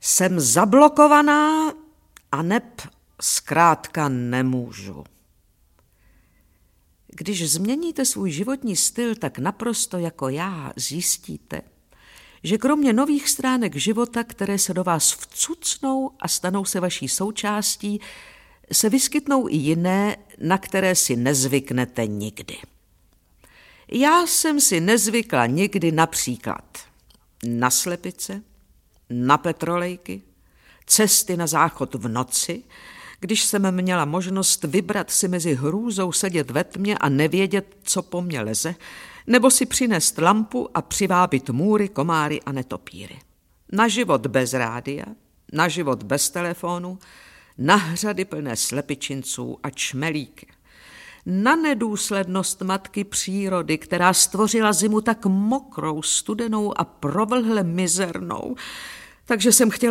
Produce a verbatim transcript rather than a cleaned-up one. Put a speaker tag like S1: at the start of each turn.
S1: Jsem zablokovaná a neb zkrátka nemůžu. Když změníte svůj životní styl tak naprosto jako já, zjistíte, že kromě nových stránek života, které se do vás vcucnou a stanou se vaší součástí, se vyskytnou i jiné, na které si nezvyknete nikdy. Já jsem si nezvykla nikdy například na slepice, na petrolejky, cesty na záchod v noci, když jsem měla možnost vybrat si mezi hrůzou sedět ve tmě a nevědět, co po mně leze, nebo si přinést lampu a přivábit můry, komáry a netopíry. Na život bez rádia, na život bez telefonu, na hřady plné slepičinců a čmelíky. Na nedůslednost matky přírody, která stvořila zimu tak mokrou, studenou a provlhle mizernou, takže jsem chtěla